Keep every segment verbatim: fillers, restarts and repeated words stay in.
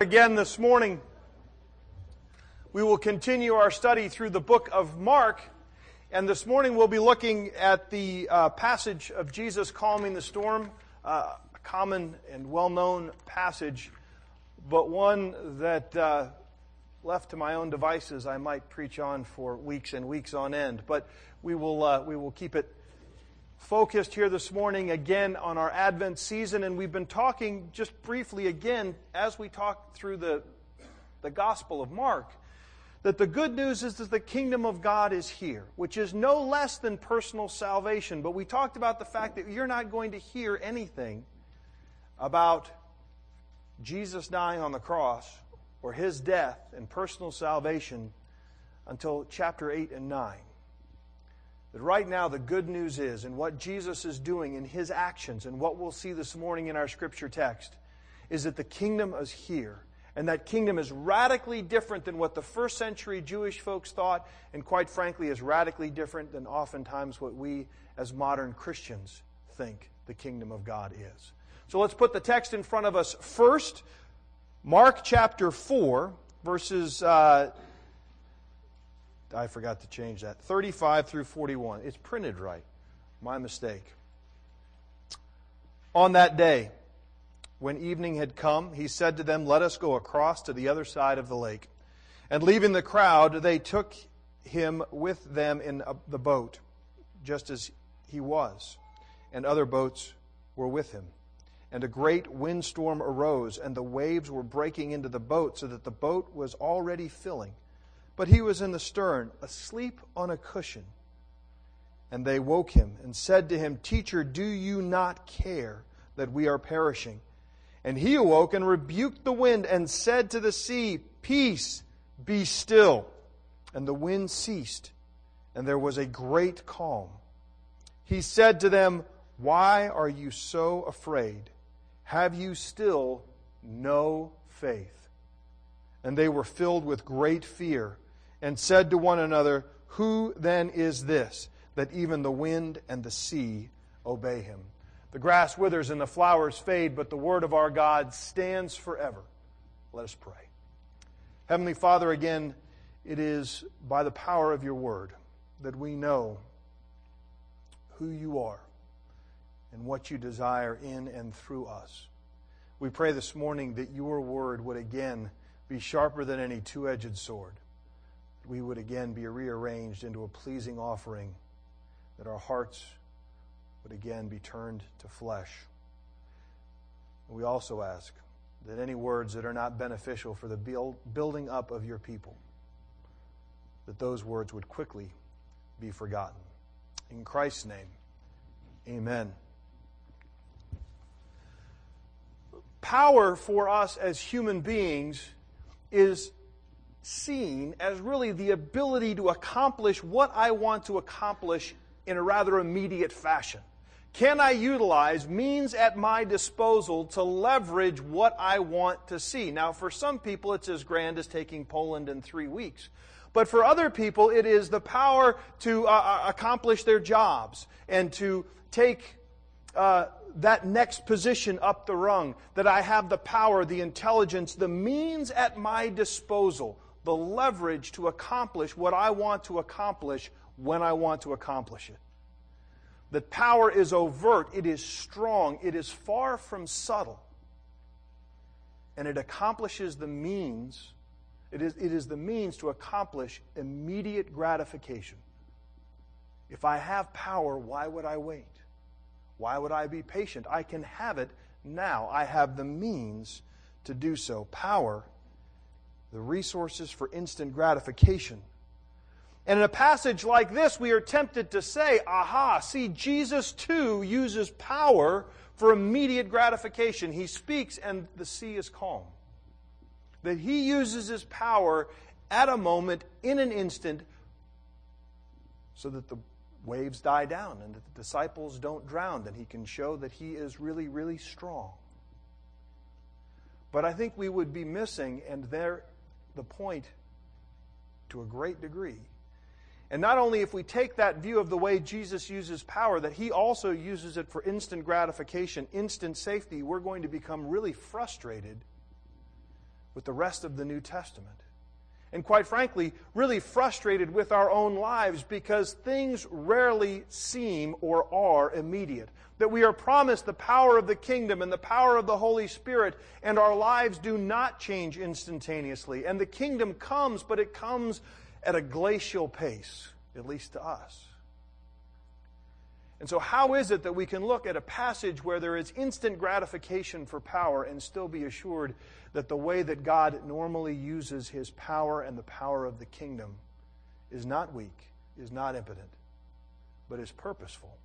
Again this morning, we will continue our study through the book of Mark, and this morning we'll be looking at the uh, passage of Jesus calming the storm, uh, a common and well-known passage, but one that, uh, left to my own devices, I might preach on for weeks and weeks on end. But we will uh, we will keep it focused here this morning again on our Advent season, and we've been talking just briefly again as we talk through the, the Gospel of Mark, that the good news is that the kingdom of God is here, which is no less than personal salvation. But we talked about the fact that you're not going to hear anything about Jesus dying on the cross or His death and personal salvation until chapter eight and nine. That right now the good news is, and what Jesus is doing in His actions, and what we'll see this morning in our scripture text, is that the kingdom is here. And that kingdom is radically different than what the first century Jewish folks thought, and quite frankly is radically different than oftentimes what we as modern Christians think the kingdom of God is. So let's put the text in front of us first. Mark chapter four, verses... Uh, I forgot to change that. thirty-five through forty-one. It's printed right. My mistake. On that day, when evening had come, He said to them, "Let us go across to the other side of the lake." And leaving the crowd, they took Him with them in the boat, just as He was. And other boats were with Him. And a great windstorm arose, and the waves were breaking into the boat, so that the boat was already filling. But He was in the stern, asleep on a cushion. And they woke Him and said to Him, "Teacher, do you not care that we are perishing?" And He awoke and rebuked the wind and said to the sea, "Peace, be still." And the wind ceased, and there was a great calm. He said to them, "Why are you so afraid? Have you still no faith?" And they were filled with great fear, and said to one another, "Who then is this, that even the wind and the sea obey Him?" The grass withers and the flowers fade, but the word of our God stands forever. Let us pray. Heavenly Father, again, it is by the power of your word that we know who you are and what you desire in and through us. We pray this morning that your word would again be sharper than any two-edged sword. We would again be rearranged into a pleasing offering, that our hearts would again be turned to flesh. We also ask that any words that are not beneficial for the build, building up of your people, that those words would quickly be forgotten. In Christ's name, amen. Power for us as human beings is seen as really the ability to accomplish what I want to accomplish in a rather immediate fashion. Can I utilize means at my disposal to leverage what I want to see? Now, for some people, it's as grand as taking Poland in three weeks. But for other people, it is the power to uh, accomplish their jobs and to take uh, that next position up the rung, that I have the power, the intelligence, the means at my disposal, the leverage to accomplish what I want to accomplish when I want to accomplish it. That power is overt, it is strong, it is far from subtle. And it accomplishes the means, it is, it is the means to accomplish immediate gratification. If I have power, why would I wait? Why would I be patient? I can have it now. I have the means to do so. Power, the resources for instant gratification. And in a passage like this, we are tempted to say, aha, see, Jesus too uses power for immediate gratification. He speaks and the sea is calm. That He uses His power at a moment, in an instant, so that the waves die down and that the disciples don't drown, and He can show that He is really, really strong. But I think we would be missing, and there the point to a great degree. And not only if we take that view of the way Jesus uses power, that He also uses it for instant gratification, instant safety, we're going to become really frustrated with the rest of the New Testament. And quite frankly, really frustrated with our own lives because things rarely seem or are immediate. That we are promised the power of the kingdom and the power of the Holy Spirit, and our lives do not change instantaneously. And the kingdom comes, but it comes at a glacial pace, at least to us. And so how is it that we can look at a passage where there is instant gratification for power and still be assured that the way that God normally uses His power and the power of the kingdom is not weak, is not impotent, but is purposeful?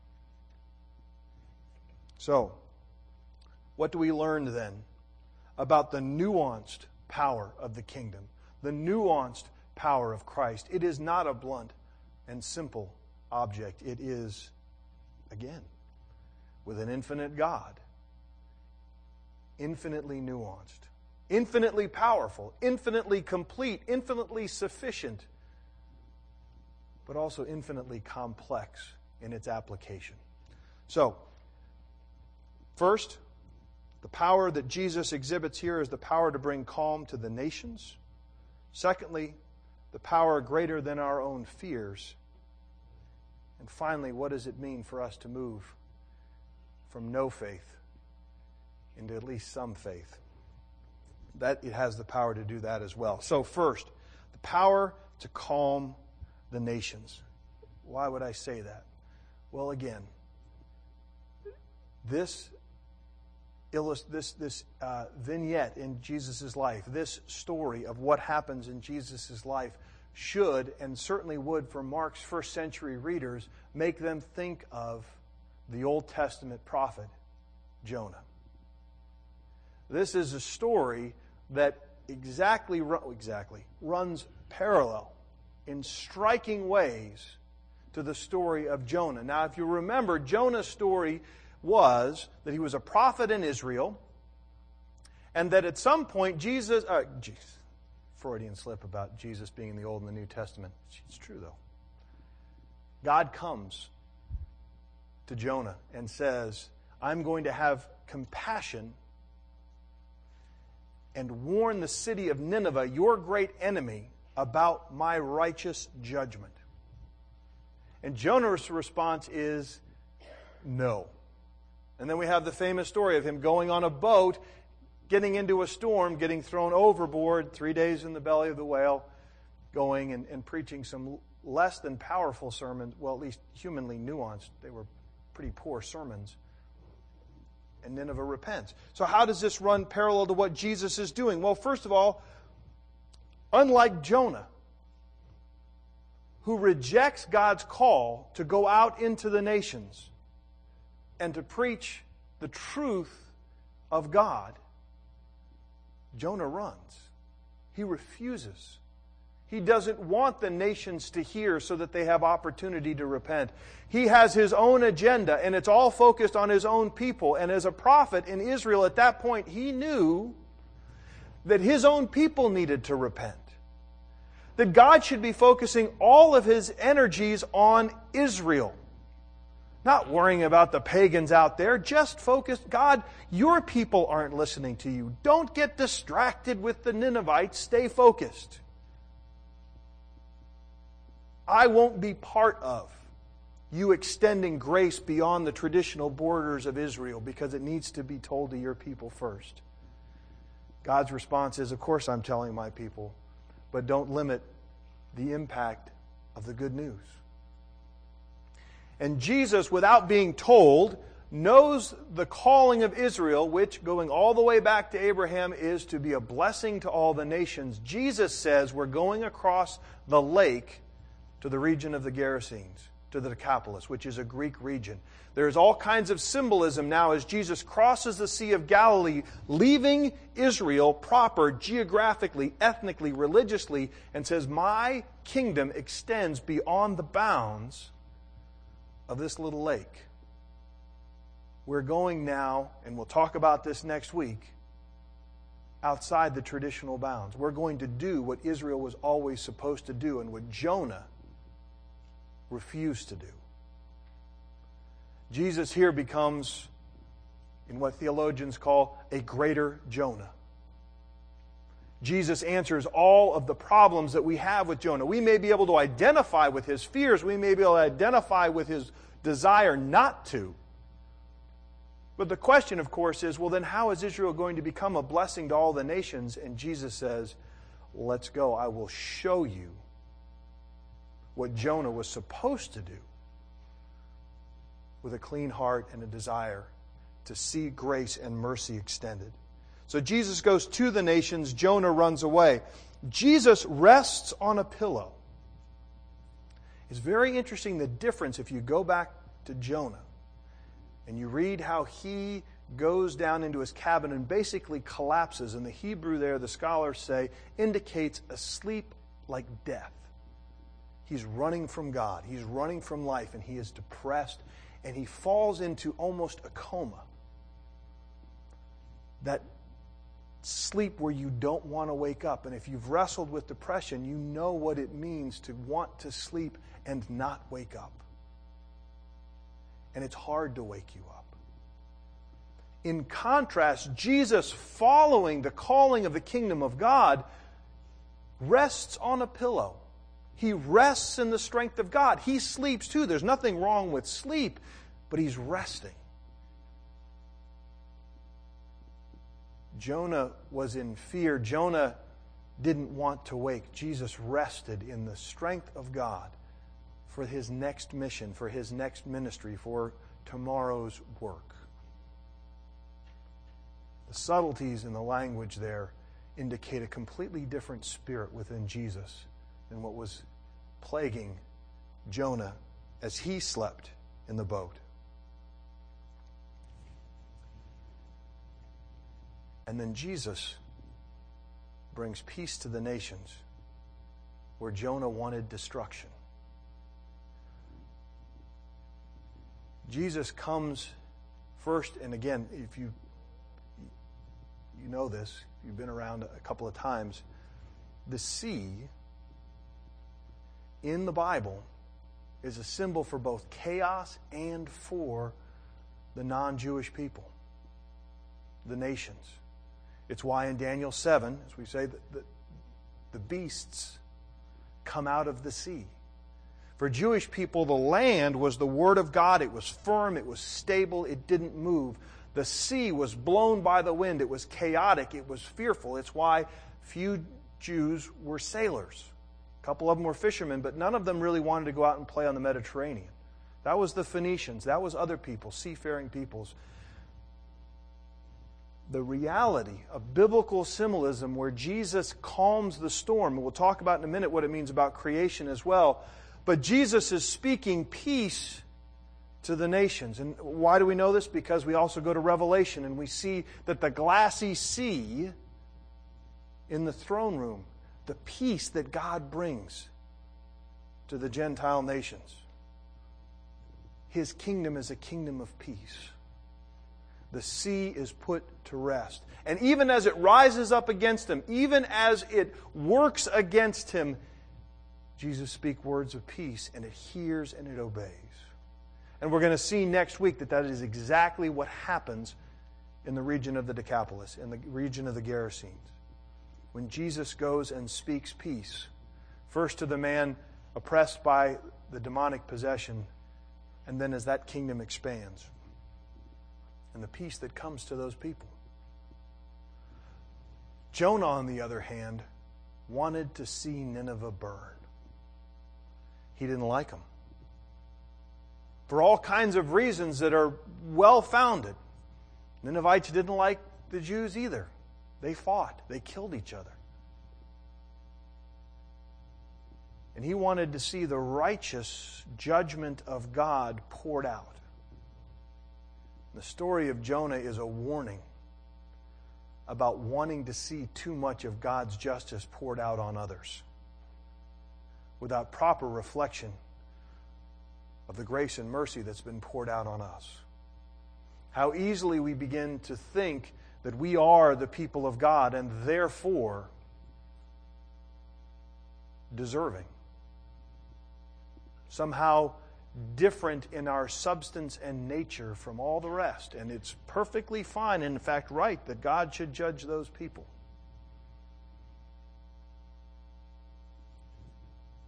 So, what do we learn then about the nuanced power of the kingdom, the nuanced power of Christ? It is not a blunt and simple object. It is, again, with an infinite God, infinitely nuanced, infinitely powerful, infinitely complete, infinitely sufficient, but also infinitely complex in its application. So, first, the power that Jesus exhibits here is the power to bring calm to the nations. Secondly, the power greater than our own fears. And finally, what does it mean for us to move from no faith into at least some faith? That it has the power to do that as well. So first, the power to calm the nations. Why would I say that? Well, again, this this this uh, vignette in Jesus' life, this story of what happens in Jesus' life, should, and certainly would for Mark's first century readers, make them think of the Old Testament prophet Jonah. This is a story that exactly, exactly runs parallel in striking ways to the story of Jonah. Now, if you remember, Jonah's story was that he was a prophet in Israel, and that at some point Jesus... Uh, geez, Freudian slip about Jesus being in the Old and the New Testament. It's true, though. God comes to Jonah and says, I'm going to have compassion and warn the city of Nineveh, your great enemy, about my righteous judgment. And Jonah's response is, no. And then we have the famous story of him going on a boat, getting into a storm, getting thrown overboard, three days in the belly of the whale, going and, and preaching some less than powerful sermons, well, at least humanly nuanced. They were pretty poor sermons. And Nineveh repents. So how does this run parallel to what Jesus is doing? Well, first of all, unlike Jonah, who rejects God's call to go out into the nations and to preach the truth of God, Jonah runs. He refuses. He doesn't want the nations to hear so that they have opportunity to repent. He has his own agenda, and it's all focused on his own people. And as a prophet in Israel at that point, he knew that his own people needed to repent. That God should be focusing all of his energies on Israel. Not worrying about the pagans out there, just focus. God, your people aren't listening to you. Don't get distracted with the Ninevites. Stay focused. I won't be part of you extending grace beyond the traditional borders of Israel because it needs to be told to your people first. God's response is, of course I'm telling my people, but don't limit the impact of the good news. And Jesus, without being told, knows the calling of Israel, which, going all the way back to Abraham, is to be a blessing to all the nations. Jesus says we're going across the lake to the region of the Gerasenes, to the Decapolis, which is a Greek region. There's all kinds of symbolism now as Jesus crosses the Sea of Galilee, leaving Israel proper geographically, ethnically, religiously, and says, my kingdom extends beyond the bounds of this little lake. We're going now, and we'll talk about this next week, outside the traditional bounds. We're going to do what Israel was always supposed to do and what Jonah refused to do. Jesus here becomes, in what theologians call, a greater Jonah. Jesus answers all of the problems that we have with Jonah. We may be able to identify with his fears. We may be able to identify with his desire not to. But the question, of course, is, well, then how is Israel going to become a blessing to all the nations? And Jesus says, let's go. I will show you what Jonah was supposed to do with a clean heart and a desire to see grace and mercy extended. So Jesus goes to the nations. Jonah runs away. Jesus rests on a pillow. It's very interesting the difference if you go back to Jonah and you read how he goes down into his cabin and basically collapses. And the Hebrew there, the scholars say, indicates a sleep like death. He's running from God. He's running from life, and he is depressed, and he falls into almost a coma. That sleep where you don't want to wake up. And if you've wrestled with depression, you know what it means to want to sleep and not wake up. And it's hard to wake you up. In contrast, Jesus, following the calling of the kingdom of God, rests on a pillow. He rests in the strength of God. He sleeps too. There's nothing wrong with sleep, but he's resting. Jonah was in fear. Jonah didn't want to wake. Jesus rested in the strength of God for his next mission, for his next ministry, for tomorrow's work. The subtleties in the language there indicate a completely different spirit within Jesus than what was plaguing Jonah as he slept in the boat. And then Jesus brings peace to the nations where Jonah wanted destruction. Jesus comes first, and again, if you you know this, you've been around a couple of times, the sea in the Bible is a symbol for both chaos and for the non-Jewish people, the nations. It's why in Daniel seven, as we say, the, the, the beasts come out of the sea. For Jewish people, the land was the Word of God. It was firm. It was stable. It didn't move. The sea was blown by the wind. It was chaotic. It was fearful. It's why few Jews were sailors. A couple of them were fishermen, but none of them really wanted to go out and play on the Mediterranean. That was the Phoenicians. That was other people, seafaring peoples. The reality of biblical symbolism where Jesus calms the storm, and we'll talk about in a minute what it means about creation as well, but Jesus is speaking peace to the nations. And why do we know this? Because we also go to Revelation and we see that the glassy sea in the throne room, the peace that God brings to the Gentile nations. His kingdom is a kingdom of peace. The sea is put to rest. And even as it rises up against him, even as it works against him, Jesus speaks words of peace, and it hears and it obeys. And we're going to see next week that that is exactly what happens in the region of the Decapolis, in the region of the Gerasenes. When Jesus goes and speaks peace, first to the man oppressed by the demonic possession, and then as that kingdom expands, and the peace that comes to those people. Jonah, on the other hand, wanted to see Nineveh burn. He didn't like them. For all kinds of reasons that are well-founded. Ninevites didn't like the Jews either. They fought. They killed each other. And he wanted to see the righteous judgment of God poured out. The story of Jonah is a warning about wanting to see too much of God's justice poured out on others without proper reflection of the grace and mercy that's been poured out on us. How easily we begin to think that we are the people of God and therefore deserving. Somehow different in our substance and nature from all the rest. And it's perfectly fine, and in fact right, that God should judge those people.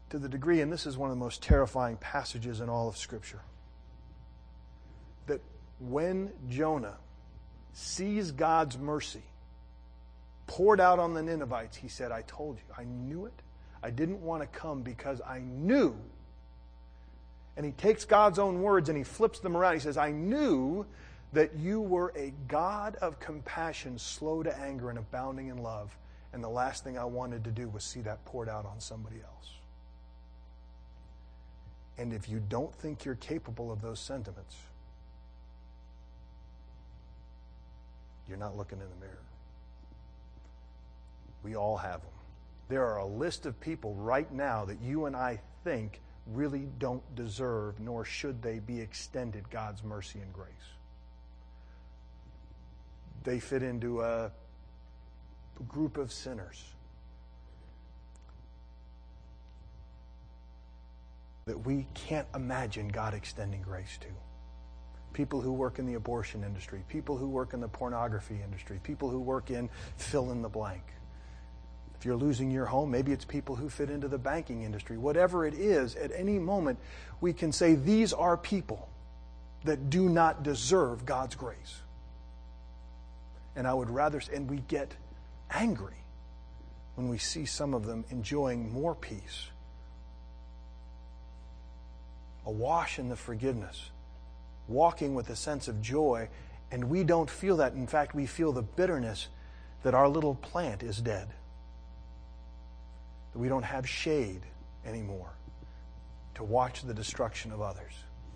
to the degree, and this is one of the most terrifying passages in all of Scripture, that when Jonah sees God's mercy poured out on the Ninevites, he said, I told you, I knew it. I didn't want to come because I knew. And he takes God's own words and he flips them around. He says, I knew that you were a God of compassion, slow to anger and abounding in love. And the last thing I wanted to do was see that poured out on somebody else. And if you don't think you're capable of those sentiments, you're not looking in the mirror. We all have them. There are a list of people right now that you and I think really don't deserve, nor should they be extended God's mercy and grace. They fit into a group of sinners that we can't imagine God extending grace to. People who work in the abortion industry, people who work in the pornography industry, people who work in fill in the blank. If you're losing your home, maybe it's people who fit into the banking industry. Whatever it is, at any moment, we can say these are people that do not deserve God's grace. And I would rather, and we get angry when we see some of them enjoying more peace, awash in the forgiveness, walking with a sense of joy, and we don't feel that. In fact, we feel the bitterness that our little plant is dead. That we don't have shade anymore to watch the destruction of others.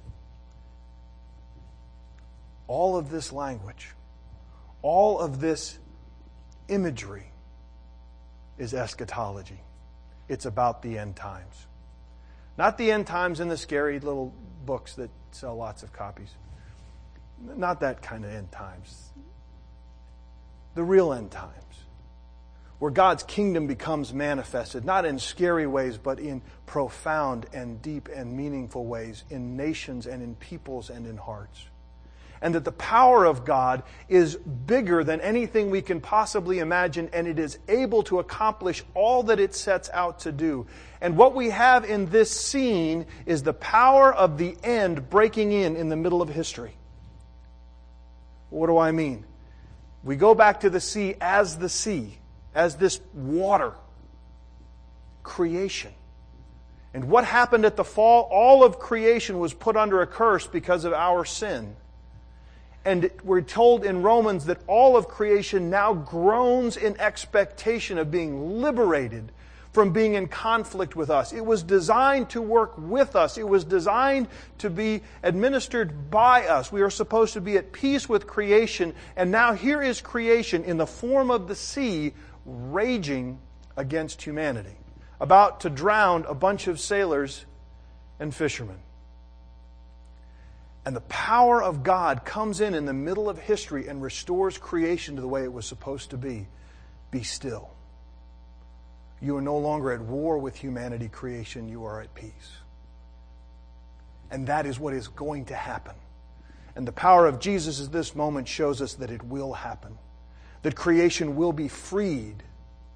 All of this language, all of this imagery is eschatology. It's about the end times. Not the end times in the scary little books that sell lots of copies. Not that kind of end times. The real end times, where God's kingdom becomes manifested, not in scary ways, but in profound and deep and meaningful ways, in nations and in peoples and in hearts. And that the power of God is bigger than anything we can possibly imagine, and it is able to accomplish all that it sets out to do. And what we have in this scene is the power of the end breaking in in the middle of history. What do I mean? We go back to the sea as the sea, as this water, creation. And what happened at the fall? All of creation was put under a curse because of our sin. And we're told in Romans that all of creation now groans in expectation of being liberated from being in conflict with us. It was designed to work with us. It was designed to be administered by us. We are supposed to be at peace with creation. And now here is creation in the form of the sea raging against humanity, about to drown a bunch of sailors and fishermen. And the power of God comes in in the middle of history and restores creation to the way it was supposed to be. Be still. You are no longer at war with humanity, creation. You are at peace. And that is what is going to happen. And the power of Jesus at this moment shows us that it will happen. That creation will be freed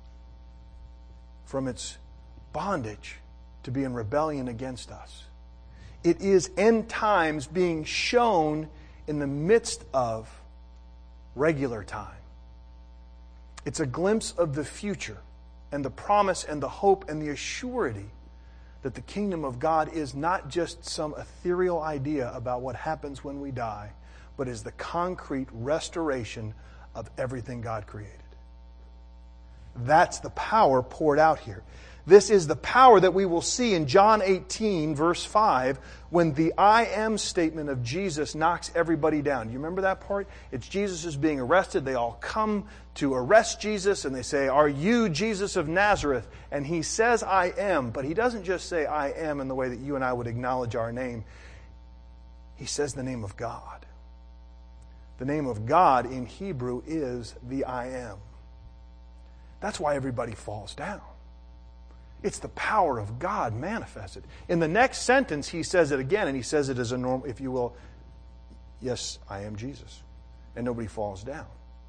from its bondage to be in rebellion against us. It is end times being shown in the midst of regular time. It's a glimpse of the future and the promise and the hope and the assurity that the kingdom of God is not just some ethereal idea about what happens when we die, but is the concrete restoration of everything God created. That's the power poured out here. This is the power that we will see in John eighteen, verse five, when the I am statement of Jesus knocks everybody down. Do you remember that part? It's Jesus is being arrested. They all come to arrest Jesus, and they say, "Are you Jesus of Nazareth?" And he says, "I am." But he doesn't just say, "I am," in the way that you and I would acknowledge our name. He says the name of God. The name of God in Hebrew is the I am. That's why everybody falls down. It's the power of God manifested. In the next sentence, he says it again, and he says it as a normal, if you will, "Yes, I am Jesus." And nobody falls down.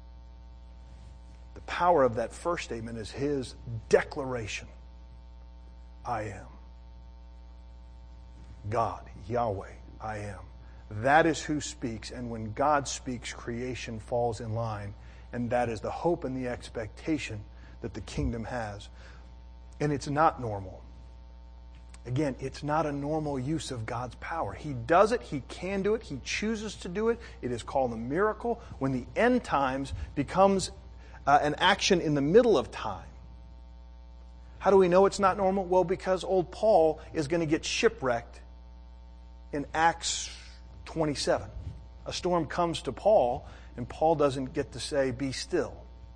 The power of that first statement is his declaration. I am. God, Yahweh, I am. That is who speaks, and when God speaks, creation falls in line, and that is the hope and the expectation that the kingdom has. And it's not normal. Again, it's not a normal use of God's power. He does it, He can do it, He chooses to do it. It is called a miracle when the end times becomes uh, an action in the middle of time. How do we know it's not normal? Well, because old Paul is going to get shipwrecked in Acts twenty-seven. A storm comes to Paul, and Paul doesn't get to say, be still.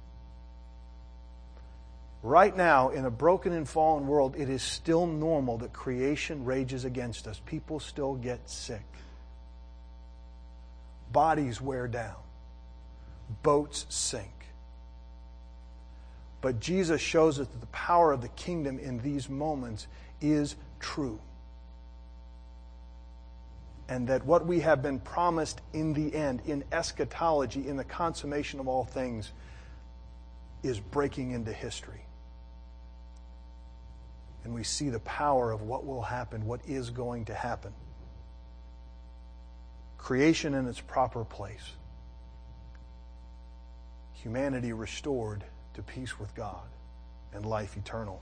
Right now, in a broken and fallen world, it is still normal that creation rages against us. People still get sick. Bodies wear down. Boats sink. But Jesus shows us that the power of the kingdom in these moments is true. And that what we have been promised in the end, in eschatology, in the consummation of all things, is breaking into history. And we see the power of what will happen, what is going to happen. Creation in its proper place. Humanity restored to peace with God and life eternal.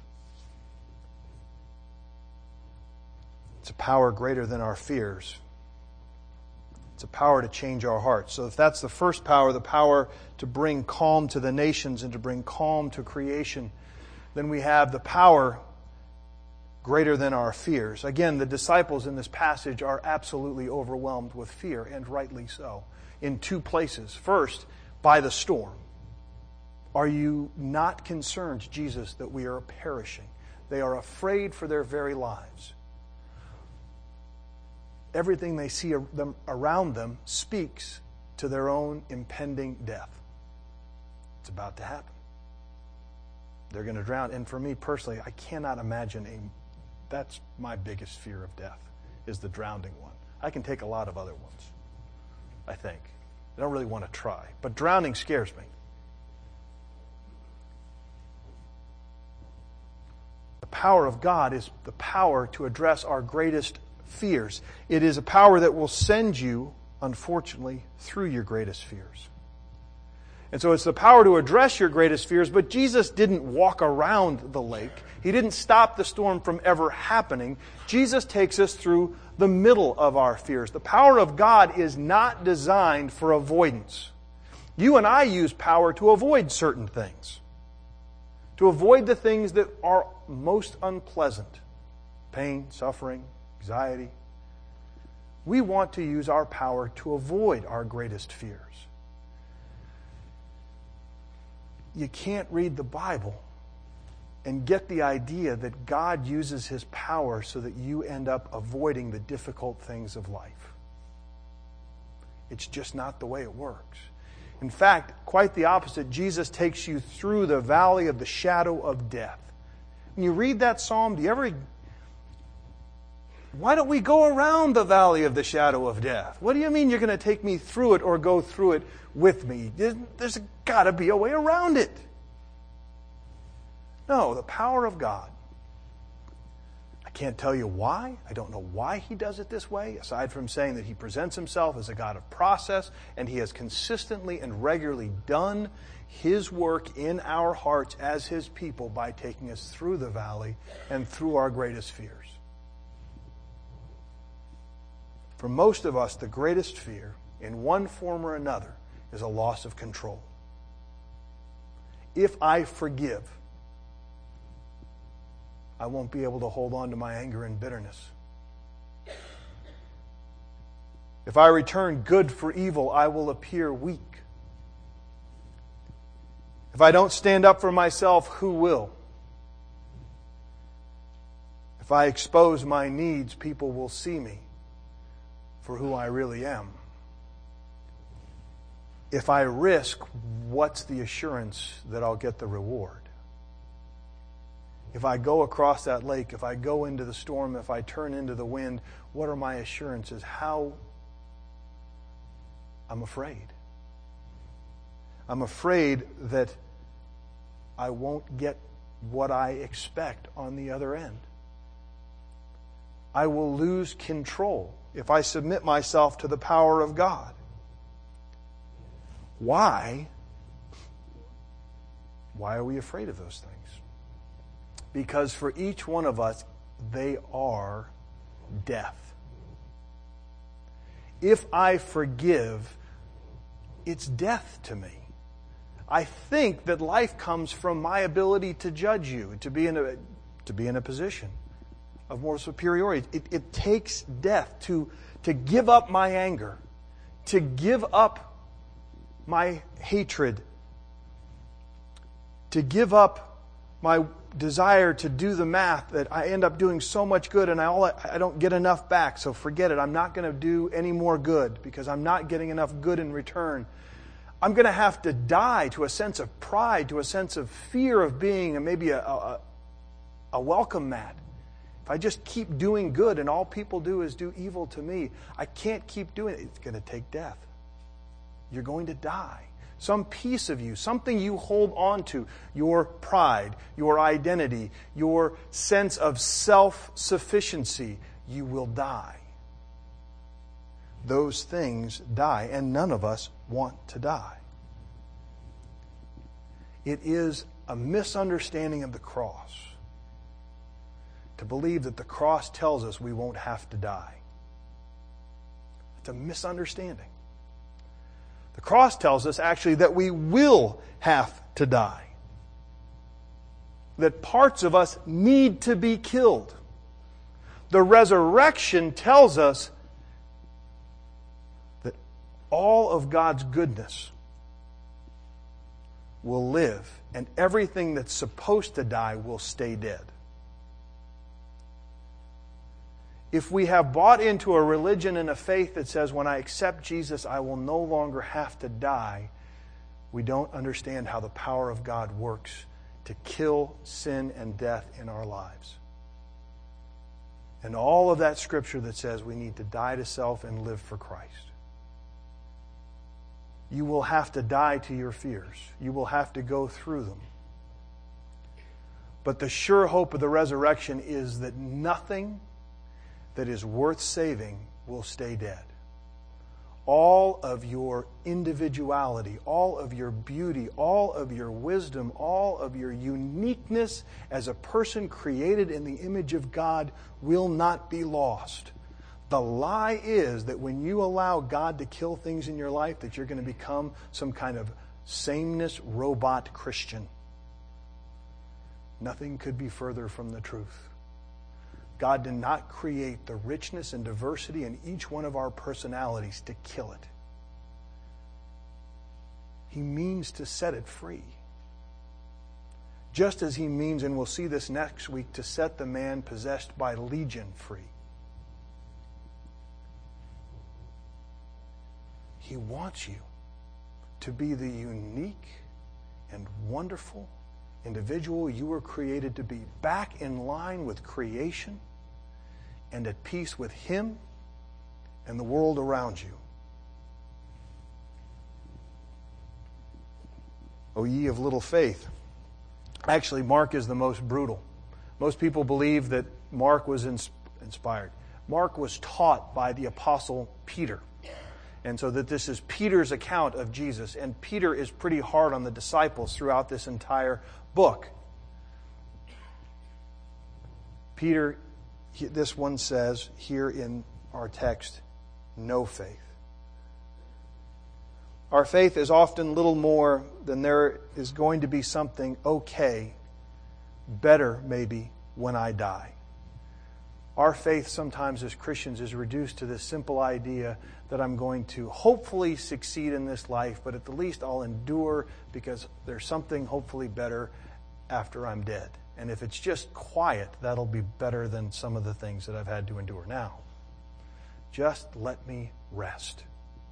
It's a power greater than our fears. It's a power to change our hearts. So if that's the first power, the power to bring calm to the nations and to bring calm to creation, then we have the power greater than our fears. Again, the disciples in this passage are absolutely overwhelmed with fear, and rightly so, in two places. First, by the storm. Are you not concerned, Jesus, that we are perishing? They are afraid for their very lives. Everything they see them around them speaks to their own impending death. It's about to happen. They're going to drown. And for me personally, I cannot imagine a That's my biggest fear of death, is the drowning one. I can take a lot of other ones, I think. I don't really want to try. But drowning scares me. The power of God is the power to address our greatest fears. It is a power that will send you, unfortunately, through your greatest fears. And so it's the power to address your greatest fears, but Jesus didn't walk around the lake. He didn't stop the storm from ever happening. Jesus takes us through the middle of our fears. The power of God is not designed for avoidance. You and I use power to avoid certain things. To avoid the things that are most unpleasant. Pain, suffering, anxiety. We want to use our power to avoid our greatest fears. You can't read the Bible and get the idea that God uses His power so that you end up avoiding the difficult things of life. It's just not the way it works. In fact, quite the opposite. Jesus takes you through the valley of the shadow of death. When you read that psalm, do you ever... Why don't we go around the valley of the shadow of death? What do you mean you're going to take me through it or go through it with me? There's got to be a way around it. No, the power of God. I can't tell you why. I don't know why He does it this way, aside from saying that He presents Himself as a God of process, and He has consistently and regularly done His work in our hearts as His people by taking us through the valley and through our greatest fears. For most of us, the greatest fear, in one form or another, is a loss of control. If I forgive, I won't be able to hold on to my anger and bitterness. If I return good for evil, I will appear weak. If I don't stand up for myself, who will? If I expose my needs, people will see me for who I really am. If I risk, what's the assurance that I'll get the reward? If I go across that lake, if I go into the storm, if I turn into the wind, what are my assurances? How? I'm afraid. I'm afraid that I won't get what I expect on the other end. I will lose control if I submit myself to the power of God. Why? Why are we afraid of those things? Because for each one of us, they are death. If I forgive, it's death to me. I think that life comes from my ability to judge you, to be in a, to be in a position of more superiority. It, it takes death to, to give up my anger, to give up my hatred, to give up my desire to do the math that I end up doing so much good and I, all, I don't get enough back, so forget it. I'm not going to do any more good because I'm not getting enough good in return. I'm going to have to die to a sense of pride, to a sense of fear of being maybe a, a, a welcome mat. If I just keep doing good and all people do is do evil to me, I can't keep doing it. It's going to take death. You're going to die. Some piece of you, something you hold on to, your pride, your identity, your sense of self-sufficiency, you will die. Those things die, and none of us want to die. It is a misunderstanding of the cross to believe that the cross tells us we won't have to die. It's a misunderstanding. The cross tells us actually that we will have to die. That parts of us need to be killed. The resurrection tells us that all of God's goodness will live and everything that's supposed to die will stay dead. If we have bought into a religion and a faith that says, when I accept Jesus, I will no longer have to die, we don't understand how the power of God works to kill sin and death in our lives. And all of that scripture that says we need to die to self and live for Christ. You will have to die to your fears. You will have to go through them. But the sure hope of the resurrection is that nothing that is worth saving will stay dead. All of your individuality, all of your beauty, all of your wisdom, all of your uniqueness as a person created in the image of God will not be lost. The lie is that when you allow God to kill things in your life, that you're going to become some kind of sameness robot Christian. Nothing could be further from the truth. God did not create the richness and diversity in each one of our personalities to kill it. He means to set it free. Just as He means, and we'll see this next week, to set the man possessed by Legion free. He wants you to be the unique and wonderful individual you were created to be, back in line with creation and at peace with Him and the world around you. O ye of little faith. Actually, Mark is the most brutal. Most people believe that Mark was ins- inspired. Mark was taught by the Apostle Peter. And so that this is Peter's account of Jesus. And Peter is pretty hard on the disciples throughout this entire book. Peter, this one says here in our text, no faith. Our faith is often little more than there is going to be something okay, better maybe, when I die. Our faith sometimes as Christians is reduced to this simple idea that I'm going to hopefully succeed in this life, but at the least I'll endure because there's something hopefully better after I'm dead. And if it's just quiet, that'll be better than some of the things that I've had to endure now. Just let me rest.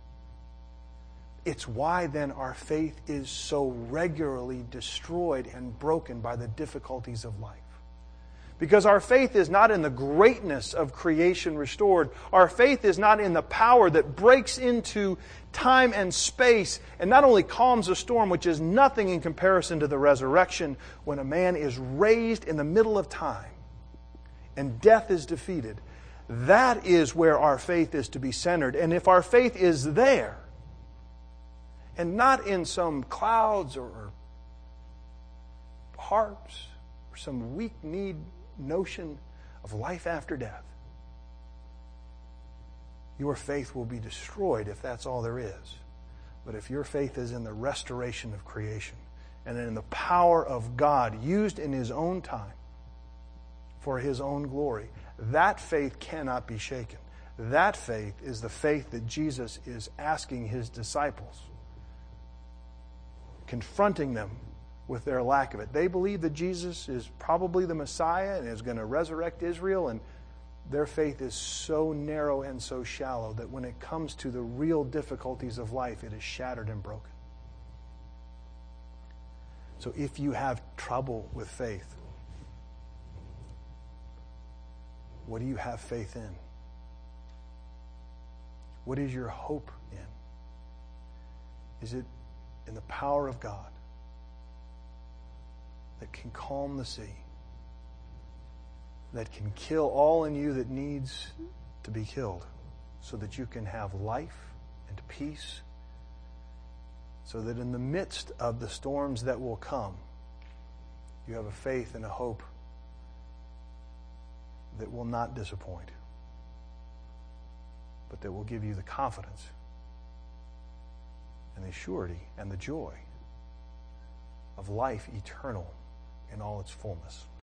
It's why then our faith is so regularly destroyed and broken by the difficulties of life. Because our faith is not in the greatness of creation restored. Our faith is not in the power that breaks into time and space and not only calms a storm, which is nothing in comparison to the resurrection, when a man is raised in the middle of time and death is defeated. That is where our faith is to be centered. And if our faith is there, and not in some clouds or harps or some weak-kneed notion of life after death, your faith will be destroyed if that's all there is. But if your faith is in the restoration of creation and in the power of God used in His own time for His own glory, that faith cannot be shaken. That faith is the faith that Jesus is asking His disciples, confronting them with their lack of it. They believe that Jesus is probably the Messiah and is going to resurrect Israel, and their faith is so narrow and so shallow that when it comes to the real difficulties of life, it is shattered and broken. So if you have trouble with faith, what do you have faith in? What is your hope in? Is it in the power of God that can calm the sea, that can kill all in you that needs to be killed, so that you can have life and peace, so that in the midst of the storms that will come, you have a faith and a hope that will not disappoint, but that will give you the confidence and the surety and the joy of life eternal in all its fullness.